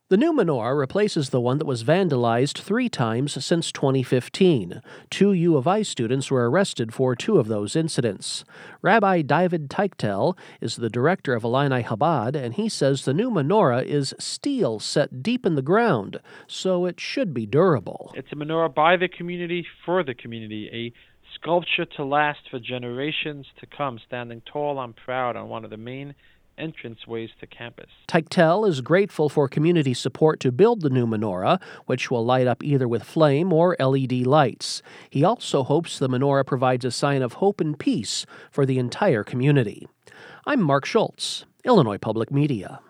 The new menorah replaces the one that was vandalized 3 times since 2015. 2 U of I students were arrested for 2 of those incidents. Rabbi David Teichtel is the director of Illini Chabad, and he says the new menorah is steel set deep in the ground, so it should be durable. It's a menorah by the community, for the community, a sculpture to last for generations to come, standing tall and proud on one of the main entranceways to campus. Teichtel is grateful for community support to build the new menorah, which will light up either with flame or LED lights. He also hopes the menorah provides a sign of hope and peace for the entire community. I'm Mark Schultz, Illinois Public Media.